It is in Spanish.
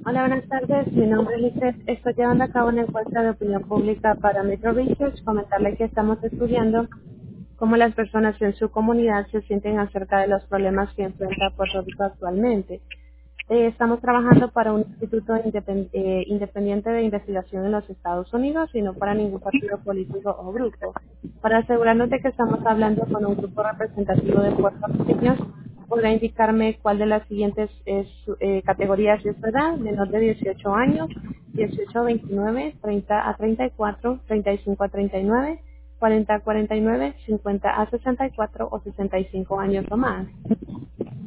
Hola, buenas tardes. Mi nombre es Lizeth. Estoy llevando a cabo una encuesta de opinión pública para Metro Research. Comentarle que estamos estudiando cómo las personas en su comunidad se sienten acerca de los problemas que enfrenta Puerto Rico actualmente. Estamos trabajando para un instituto independiente de investigación en los Estados Unidos y no para ningún partido político o grupo. Para asegurarnos de que estamos hablando con un grupo representativo de puertorriqueños, podrá indicarme cuál de las siguientes categorías es su edad: menor de 18 años, 18 a 29, 30 a 34, 35 a 39, 40 a 49, 50 a 64 o 65 años o más.